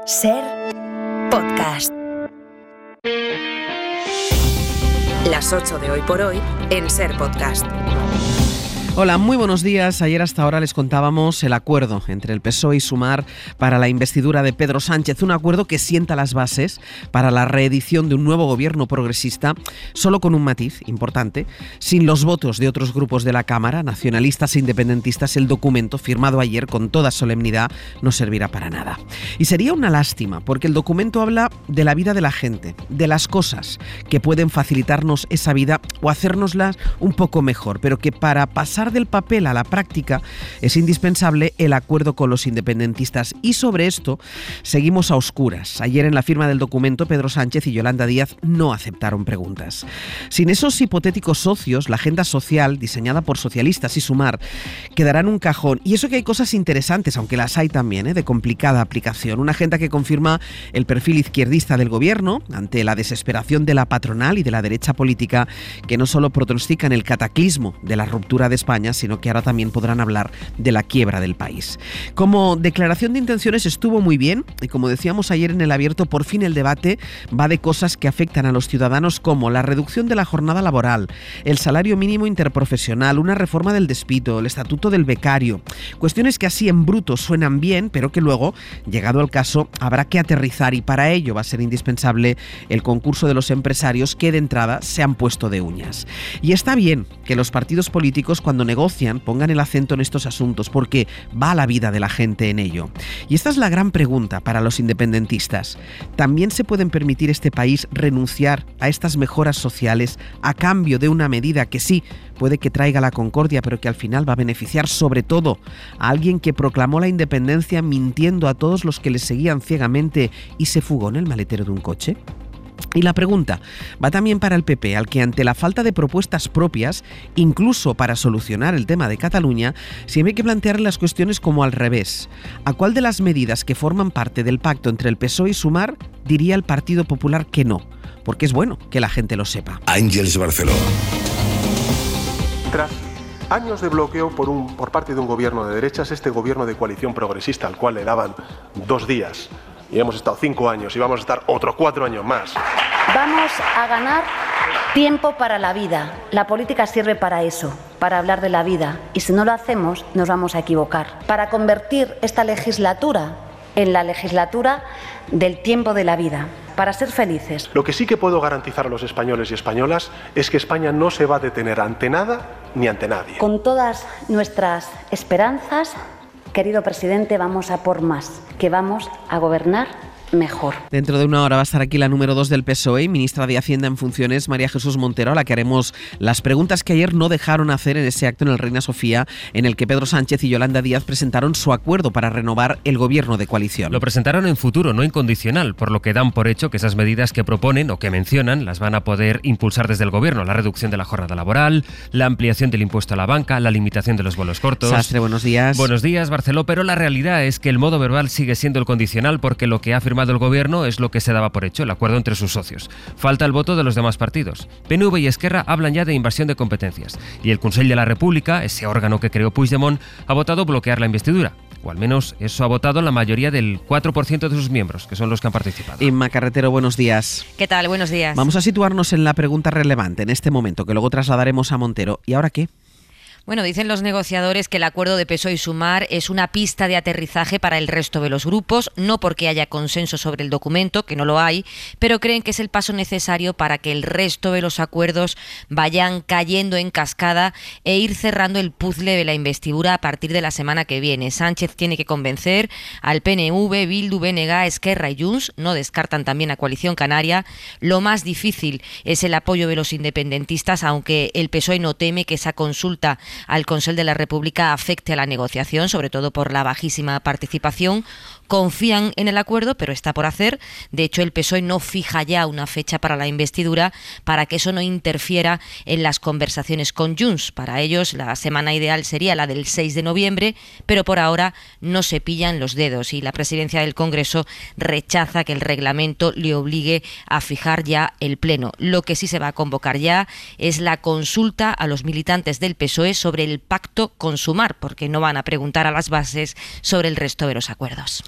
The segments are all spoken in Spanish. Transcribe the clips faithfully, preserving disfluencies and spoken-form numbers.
Ser Podcast. Las ocho de hoy por hoy en Ser Podcast. Hola, muy buenos días. Ayer hasta ahora les contábamos el acuerdo entre el P S O E y Sumar para la investidura de Pedro Sánchez, un acuerdo que sienta las bases para la reedición de un nuevo gobierno progresista, solo con un matiz importante: sin los votos de otros grupos de la Cámara, nacionalistas e independentistas, el documento firmado ayer con toda solemnidad no servirá para nada. Y sería una lástima, porque el documento habla de la vida de la gente, de las cosas que pueden facilitarnos esa vida o hacérnoslas un poco mejor, pero que para pasar del papel a la práctica es indispensable el acuerdo con los independentistas, y sobre esto seguimos a oscuras. Ayer, en la firma del documento, Pedro Sánchez y Yolanda Díaz no aceptaron preguntas. Sin esos hipotéticos socios, la agenda social diseñada por socialistas y Sumar quedará en un cajón, y eso que hay cosas interesantes, aunque las hay también, ¿eh? de complicada aplicación. Una agenda que confirma el perfil izquierdista del gobierno ante la desesperación de la patronal y de la derecha política, que no solo pronostican el cataclismo de la ruptura de España, sino que ahora también podrán hablar de la quiebra del país. Como declaración de intenciones estuvo muy bien, y como decíamos ayer en el abierto, por fin el debate va de cosas que afectan a los ciudadanos, como la reducción de la jornada laboral, el salario mínimo interprofesional, una reforma del despido, el estatuto del becario. Cuestiones que así en bruto suenan bien, pero que luego, llegado el caso, habrá que aterrizar, y para ello va a ser indispensable el concurso de los empresarios, que de entrada se han puesto de uñas. Y está bien que los partidos políticos, cuando negocian, pongan el acento en estos asuntos, porque va la vida de la gente en ello. Y esta es la gran pregunta para los independentistas. ¿También se pueden permitir este país renunciar a estas mejoras sociales a cambio de una medida que sí puede que traiga la concordia, pero que al final va a beneficiar sobre todo a alguien que proclamó la independencia mintiendo a todos los que le seguían ciegamente y se fugó en el maletero de un coche? Y la pregunta va también para el P P, al que, ante la falta de propuestas propias, incluso para solucionar el tema de Cataluña, siempre hay que plantear las cuestiones como al revés. ¿A cuál de las medidas que forman parte del pacto entre el P S O E y Sumar diría el Partido Popular que no? Porque es bueno que la gente lo sepa. Ángeles Barceló. Tras años de bloqueo por, un, por parte de un gobierno de derechas, este gobierno de coalición progresista, al cual le daban dos días, y hemos estado cinco años y vamos a estar otros cuatro años más. Vamos a ganar tiempo para la vida. La política sirve para eso, para hablar de la vida. Y si no lo hacemos, nos vamos a equivocar. Para convertir esta legislatura en la legislatura del tiempo de la vida. Para ser felices. Lo que sí que puedo garantizar a los españoles y españolas es que España no se va a detener ante nada ni ante nadie. Con todas nuestras esperanzas, querido presidente, vamos a por más, que vamos a gobernar mejor. Dentro de una hora va a estar aquí la número dos del P S O E, ministra de Hacienda en funciones, María Jesús Montero, a la que haremos las preguntas que ayer no dejaron hacer en ese acto en el Reina Sofía, en el que Pedro Sánchez y Yolanda Díaz presentaron su acuerdo para renovar el gobierno de coalición. Lo presentaron en futuro, no en condicional, por lo que dan por hecho que esas medidas que proponen o que mencionan las van a poder impulsar desde el gobierno: la reducción de la jornada laboral, la ampliación del impuesto a la banca, la limitación de los vuelos cortos. Sastre, buenos días. Buenos días, Barceló, pero la realidad es que el modo verbal sigue siendo el condicional, porque lo que ha firmado el gobierno es lo que se daba por hecho, el acuerdo entre sus socios. Falta el voto de los demás partidos. P N V y Esquerra hablan ya de invasión de competencias, y el Consell de la República, ese órgano que creó Puigdemont, ha votado bloquear la investidura. O al menos eso ha votado la mayoría del cuatro por ciento de sus miembros, que son los que han participado. Inma Carretero, buenos días. ¿Qué tal? Buenos días. Vamos a situarnos en la pregunta relevante en este momento, que luego trasladaremos a Montero. ¿Y ahora qué? Bueno, dicen los negociadores que el acuerdo de P S O E y Sumar es una pista de aterrizaje para el resto de los grupos, no porque haya consenso sobre el documento, que no lo hay, pero creen que es el paso necesario para que el resto de los acuerdos vayan cayendo en cascada e ir cerrando el puzzle de la investidura a partir de la semana que viene. Sánchez tiene que convencer al P N V, Bildu, B N G, Esquerra y Junts, no descartan también a Coalición Canaria. Lo más difícil es el apoyo de los independentistas, aunque el P S O E no teme que esa consulta al Consell de la República afecte a la negociación, sobre todo por la bajísima participación. Confían en el acuerdo, pero está por hacer. De hecho, el P S O E no fija ya una fecha para la investidura para que eso no interfiera en las conversaciones con Junts. Para ellos, la semana ideal sería la del seis de noviembre, pero por ahora no se pillan los dedos, y la presidencia del Congreso rechaza que el reglamento le obligue a fijar ya el pleno. Lo que sí se va a convocar ya es la consulta a los militantes del P S O E sobre el pacto con Sumar, porque no van a preguntar a las bases sobre el resto de los acuerdos.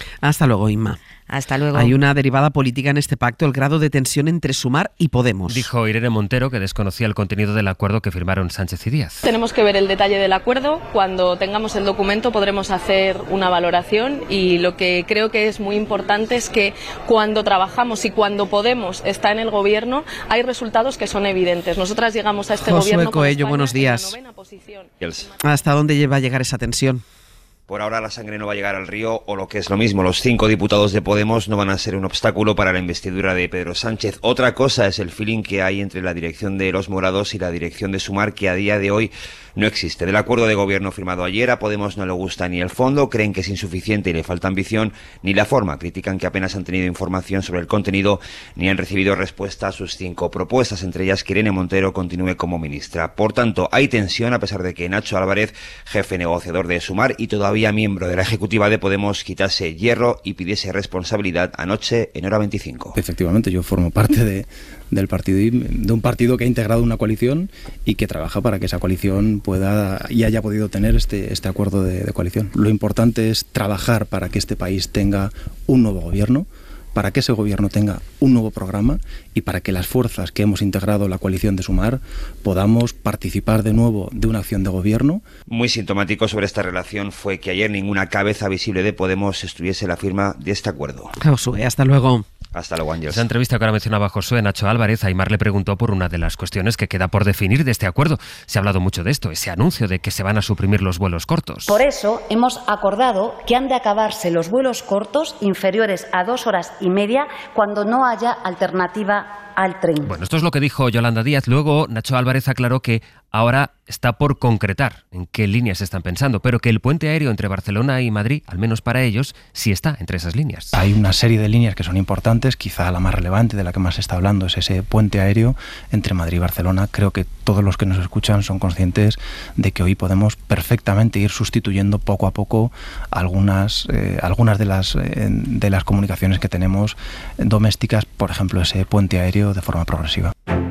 Hasta luego, Inma. Hasta luego. Hay una derivada política en este pacto, el grado de tensión entre Sumar y Podemos. Dijo Irene Montero que desconocía el contenido del acuerdo que firmaron Sánchez y Díaz. Tenemos que ver el detalle del acuerdo. Cuando tengamos el documento podremos hacer una valoración, y lo que creo que es muy importante es que cuando trabajamos y cuando Podemos está en el gobierno hay resultados que son evidentes. Nosotras llegamos a este Josué gobierno con Coello, España buenos días. en la novena posición. ¿Hasta dónde va a llegar esa tensión? Por ahora la sangre no va a llegar al río, o lo que es lo mismo, los cinco diputados de Podemos no van a ser un obstáculo para la investidura de Pedro Sánchez. Otra cosa es el feeling que hay entre la dirección de Los Morados y la dirección de Sumar, que a día de hoy no existe. Del acuerdo de gobierno firmado ayer, a Podemos no le gusta ni el fondo, creen que es insuficiente y le falta ambición, ni la forma. Critican que apenas han tenido información sobre el contenido ni han recibido respuesta a sus cinco propuestas, entre ellas que Irene Montero continúe como ministra. Por tanto, hay tensión a pesar de que Nacho Álvarez, jefe negociador de Sumar y todavía miembro de la ejecutiva de Podemos, quitase hierro y pidiese responsabilidad anoche en Hora veinticinco. Efectivamente, yo formo parte de, del partido, de un partido que ha integrado una coalición y que trabaja para que esa coalición pueda y haya podido tener este, este acuerdo de, de coalición. Lo importante es trabajar para que este país tenga un nuevo gobierno, para que ese gobierno tenga un nuevo programa y para que las fuerzas que hemos integrado la coalición de Sumar podamos participar de nuevo de una acción de gobierno. Muy sintomático sobre esta relación fue que ayer ninguna cabeza visible de Podemos estuviese la firma de este acuerdo. Josué, hasta luego. Hasta luego, Ángel. Esa entrevista que ahora mencionaba Josué, Nacho Álvarez, Aimar le preguntó por una de las cuestiones que queda por definir de este acuerdo. Se ha hablado mucho de esto, ese anuncio de que se van a suprimir los vuelos cortos. Por eso hemos acordado que han de acabarse los vuelos cortos inferiores a dos horas y media cuando no haya alternativa al tren. Bueno, esto es lo que dijo Yolanda Díaz. Luego Nacho Álvarez aclaró que ahora está por concretar en qué líneas están pensando, pero que el puente aéreo entre Barcelona y Madrid, al menos para ellos, sí está entre esas líneas. Hay una serie de líneas que son importantes, quizá la más relevante, de la que más se está hablando, es ese puente aéreo entre Madrid y Barcelona. Creo que todos los que nos escuchan son conscientes de que hoy podemos perfectamente ir sustituyendo poco a poco algunas, eh, algunas de las, eh, de las comunicaciones que tenemos domésticas, por ejemplo, ese puente aéreo de forma progresiva.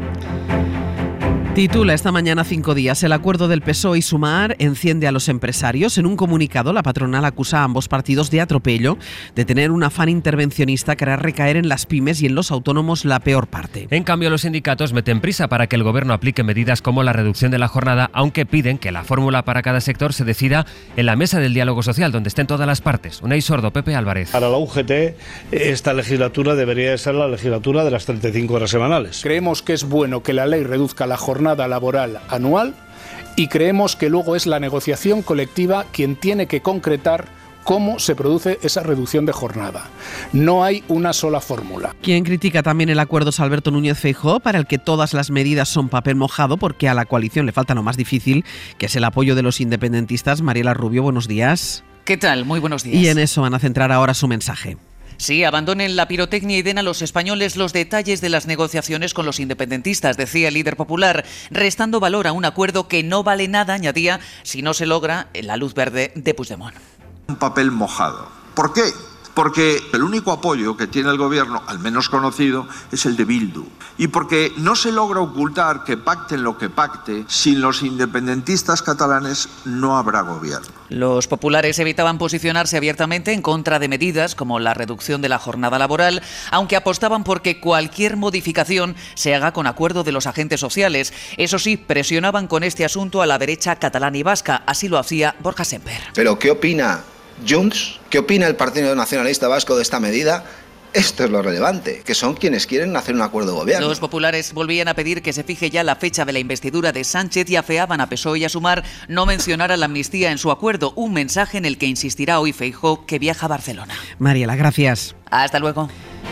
Titula esta mañana Cinco Días. El acuerdo del P S O E y Sumar enciende a los empresarios. En un comunicado, la patronal acusa a ambos partidos de atropello, de tener un afán intervencionista que hará recaer en las pymes y en los autónomos la peor parte. En cambio, los sindicatos meten prisa para que el gobierno aplique medidas como la reducción de la jornada, aunque piden que la fórmula para cada sector se decida en la mesa del diálogo social, donde estén todas las partes. Unai Sordo, Pepe Álvarez. Para la U G T, esta legislatura debería ser la legislatura de las treinta y cinco horas semanales. Creemos que es bueno que la ley reduzca la jornada laboral anual y creemos que luego es la negociación colectiva quien tiene que concretar cómo se produce esa reducción de jornada. No hay una sola fórmula. Quien critica también el acuerdo es Alberto Núñez Feijóo, para el que todas las medidas son papel mojado porque a la coalición le falta lo más difícil, que es el apoyo de los independentistas. Mariela Rubio, buenos días. ¿Qué tal? Muy buenos días. Y en eso van a centrar ahora su mensaje. Sí, abandonen la pirotecnia y den a los españoles los detalles de las negociaciones con los independentistas, decía el líder popular, restando valor a un acuerdo que no vale nada, añadía, si no se logra la luz verde de Puigdemont. Un papel mojado. ¿Por qué? Porque el único apoyo que tiene el gobierno, al menos conocido, es el de Bildu. Y porque no se logra ocultar que pacten lo que pacte, sin los independentistas catalanes no habrá gobierno. Los populares evitaban posicionarse abiertamente en contra de medidas como la reducción de la jornada laboral, aunque apostaban por que cualquier modificación se haga con acuerdo de los agentes sociales. Eso sí, presionaban con este asunto a la derecha catalana y vasca. Así lo hacía Borja Semper. ¿Pero qué opina Junts? ¿Qué opina el Partido Nacionalista Vasco de esta medida? Esto es lo relevante, que son quienes quieren hacer un acuerdo de gobierno. Los populares volvían a pedir que se fije ya la fecha de la investidura de Sánchez y afeaban a P S O E y a Sumar no mencionar a la amnistía en su acuerdo, un mensaje en el que insistirá hoy Feijóo, que viaja a Barcelona. Mariela, gracias. Hasta luego.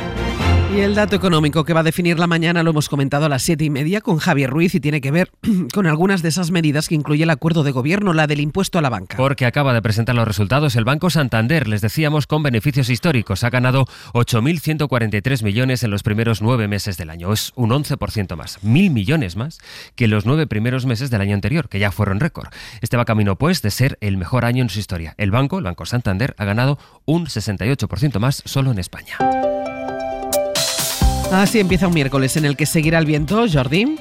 Y el dato económico que va a definir la mañana lo hemos comentado a las siete y media con Javier Ruiz y tiene que ver con algunas de esas medidas que incluye el acuerdo de gobierno, la del impuesto a la banca. Porque acaba de presentar los resultados el Banco Santander, les decíamos, con beneficios históricos. Ha ganado ocho mil ciento cuarenta y tres millones en los primeros nueve meses del año. Es un once por ciento más, mil millones más que los nueve primeros meses del año anterior, que ya fueron récord. Este va camino, pues, de ser el mejor año en su historia. El banco, el Banco Santander, ha ganado un sesenta y ocho por ciento más solo en España. Así empieza un miércoles en el que seguirá el viento, Jordi.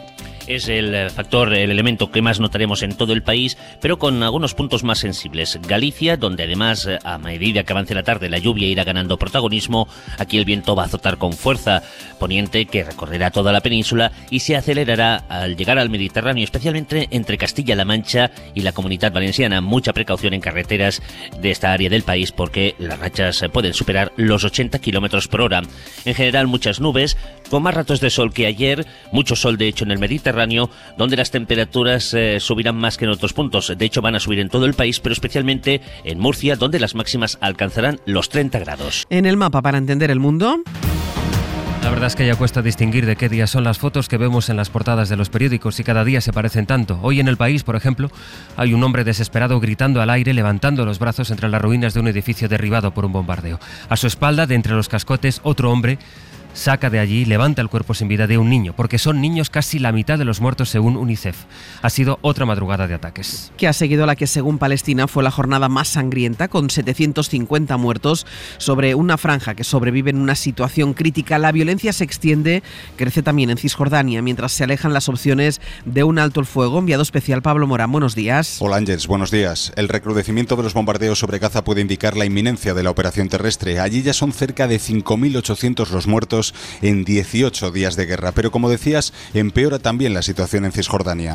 es el factor, el elemento que más notaremos en todo el país, pero con algunos puntos más sensibles. Galicia, donde además, a medida que avance la tarde, la lluvia irá ganando protagonismo. Aquí el viento va a azotar con fuerza poniente que recorrerá toda la península y se acelerará al llegar al Mediterráneo, especialmente entre Castilla-La Mancha y la Comunidad Valenciana. Mucha precaución en carreteras de esta área del país porque las rachas pueden superar los ochenta kilómetros por hora. En general, muchas nubes, con más ratos de sol que ayer, mucho sol de hecho en el Mediterráneo, donde las temperaturas eh, subirán más que en otros puntos. De hecho, van a subir en todo el país, pero especialmente en Murcia, donde las máximas alcanzarán los treinta grados. En el mapa para entender el mundo. La verdad es que ya cuesta distinguir de qué día son las fotos que vemos en las portadas de los periódicos y cada día se parecen tanto. Hoy en El País, por ejemplo, hay un hombre desesperado gritando al aire, levantando los brazos entre las ruinas de un edificio derribado por un bombardeo. A su espalda, de entre los cascotes, otro hombre saca de allí, levanta el cuerpo sin vida de un niño, porque son niños casi la mitad de los muertos según UNICEF. Ha sido otra madrugada de ataques. Que ha seguido la que según Palestina fue la jornada más sangrienta, con setecientos cincuenta muertos sobre una franja que sobrevive en una situación crítica. La violencia se extiende, crece también en Cisjordania, mientras se alejan las opciones de un alto el fuego. Enviado especial Pablo Morán, buenos días. Hola Ángels, buenos días. El recrudecimiento de los bombardeos sobre Gaza puede indicar la inminencia de la operación terrestre. Allí ya son cerca de cinco mil ochocientos los muertos en dieciocho días de guerra. Pero como decías, empeora también la situación en Cisjordania.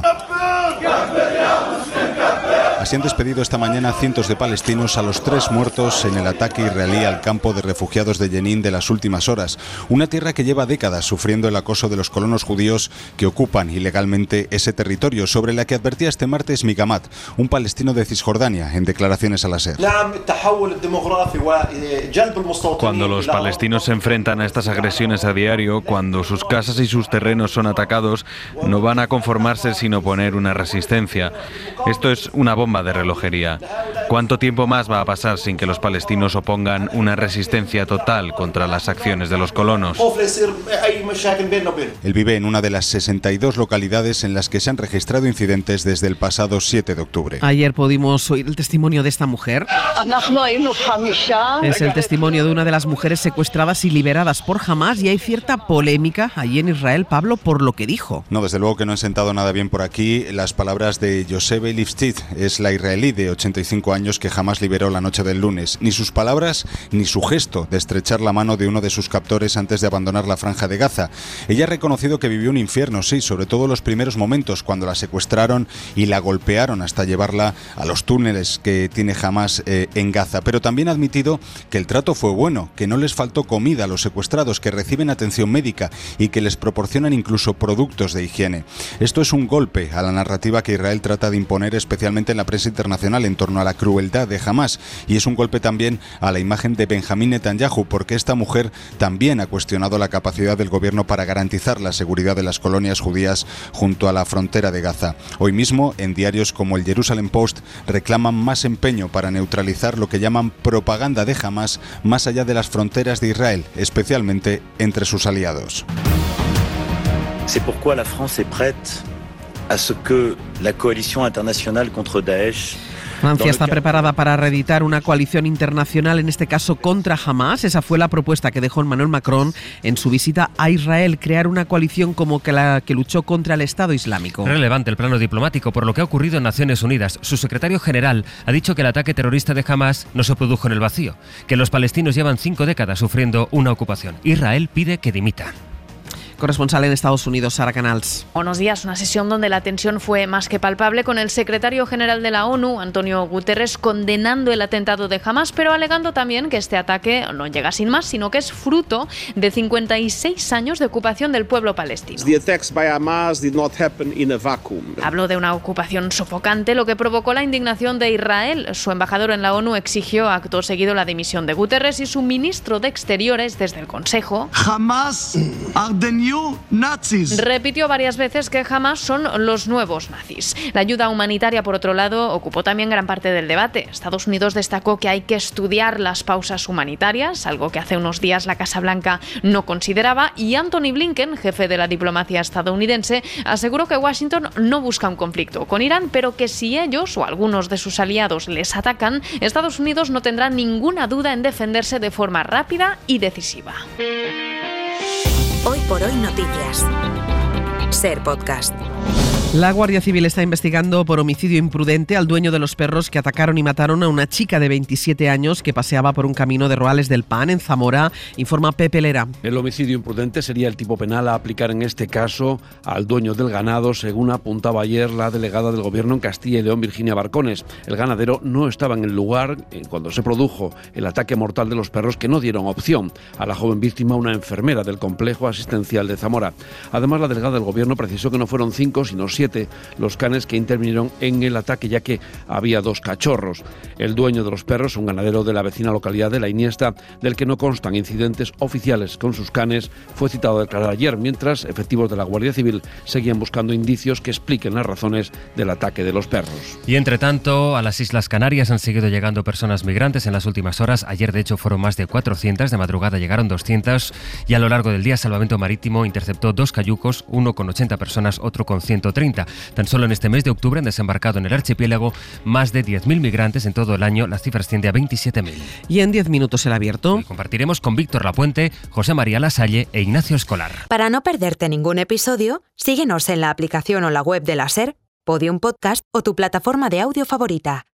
Así han despedido esta mañana cientos de palestinos a los tres muertos en el ataque israelí al campo de refugiados de Jenin de las últimas horas. Una tierra que lleva décadas sufriendo el acoso de los colonos judíos que ocupan ilegalmente ese territorio, sobre la que advertía este martes Migamat, un palestino de Cisjordania, en declaraciones a la SER. Cuando los palestinos se enfrentan a estas agresiones a diario, cuando sus casas y sus terrenos son atacados, no van a conformarse sin oponer una resistencia. Esto es una bomba de relojería. ¿Cuánto tiempo más va a pasar sin que los palestinos opongan una resistencia total contra las acciones de los colonos? Él vive en una de las sesenta y dos localidades en las que se han registrado incidentes desde el pasado siete de octubre. Ayer pudimos oír el testimonio de esta mujer. Es el testimonio de una de las mujeres secuestradas y liberadas por Hamás, y hay cierta polémica allí en Israel, Pablo, por lo que dijo. No, desde luego que no han sentado nada bien por aquí las palabras de Yosebe Lifshitz. Es la israelí de ochenta y cinco años que Hamás liberó la noche del lunes. Ni sus palabras ni su gesto de estrechar la mano de uno de sus captores antes de abandonar la franja de Gaza. Ella ha reconocido que vivió un infierno, sí, sobre todo los primeros momentos cuando la secuestraron y la golpearon hasta llevarla a los túneles que tiene Hamás eh, en Gaza. Pero también ha admitido que el trato fue bueno, que no les faltó comida a los secuestrados, que reciben atención médica y que les proporcionan incluso productos de higiene. Esto es un golpe a la narrativa que Israel trata de imponer, especialmente en la prensa internacional, en torno a la crueldad de Hamás, y es un golpe también a la imagen de Benjamín Netanyahu, porque esta mujer también ha cuestionado la capacidad del gobierno para garantizar la seguridad de las colonias judías junto a la frontera de Gaza. Hoy mismo, en diarios como el Jerusalem Post, reclaman más empeño para neutralizar lo que llaman propaganda de Hamás más allá de las fronteras de Israel, especialmente entre sus aliados. C'est pourquoi la France est prête à ce que la coalition internationale contre Daesh. Francia está preparada para reeditar una coalición internacional, en este caso contra Hamás. Esa fue la propuesta que dejó Emmanuel Macron en su visita a Israel, crear una coalición como que la que luchó contra el Estado Islámico. Relevante el plano diplomático por lo que ha ocurrido en Naciones Unidas. Su secretario general ha dicho que el ataque terrorista de Hamás no se produjo en el vacío, que los palestinos llevan cinco décadas sufriendo una ocupación. Israel pide que dimita. Corresponsal en Estados Unidos, Sara Canals. Buenos días. Una sesión donde la tensión fue más que palpable, con el secretario general de la ONU, Antonio Guterres, condenando el atentado de Hamás, pero alegando también que este ataque no llega sin más, sino que es fruto de cincuenta y seis años de ocupación del pueblo palestino. Habló de una ocupación sofocante, lo que provocó la indignación de Israel. Su embajador en la ONU exigió acto seguido la dimisión de Guterres, y su ministro de Exteriores, desde el Consejo, Hamas are the new nazis. Repitió varias veces que Hamas son los nuevos nazis. La ayuda humanitaria, por otro lado, ocupó también gran parte del debate. Estados Unidos destacó que hay que estudiar las pausas humanitarias, algo que hace unos días la Casa Blanca no consideraba, y Antony Blinken, jefe de la diplomacia estadounidense, aseguró que Washington no busca un conflicto con Irán, pero que si ellos o algunos de sus aliados les atacan, Estados Unidos no tendrá ninguna duda en defenderse de forma rápida y decisiva. Hoy por hoy noticias. SER Podcast. La Guardia Civil está investigando por homicidio imprudente al dueño de los perros que atacaron y mataron a una chica de veintisiete años que paseaba por un camino de Roales del Pan, en Zamora, informa Pepe Lera. El homicidio imprudente sería el tipo penal a aplicar en este caso al dueño del ganado, según apuntaba ayer la delegada del Gobierno en Castilla y León, Virginia Barcones. El ganadero no estaba en el lugar cuando se produjo el ataque mortal de los perros, que no dieron opción a la joven víctima, una enfermera del complejo asistencial de Zamora. Además, la delegada del Gobierno precisó que no fueron cinco, sino siete los canes que intervinieron en el ataque, ya que había dos cachorros. El dueño de los perros, un ganadero de la vecina localidad de La Iniesta, del que no constan incidentes oficiales con sus canes, fue citado a declarar ayer, mientras efectivos de la Guardia Civil seguían buscando indicios que expliquen las razones del ataque de los perros. Y entre tanto, a las Islas Canarias han seguido llegando personas migrantes en las últimas horas. Ayer, de hecho, fueron más de cuatrocientas, de madrugada llegaron doscientas y a lo largo del día Salvamento Marítimo interceptó dos cayucos, uno con ochenta personas, otro con ciento treinta. Tan solo en este mes de octubre han desembarcado en el archipiélago más de diez mil migrantes. En todo el año la cifra asciende a veintisiete mil. Y en diez minutos el abierto. Y compartiremos con Víctor Lapuente, José María Lasalle e Ignacio Escolar. Para no perderte ningún episodio, síguenos en la aplicación o la web de la SER, Podium Podcast o tu plataforma de audio favorita.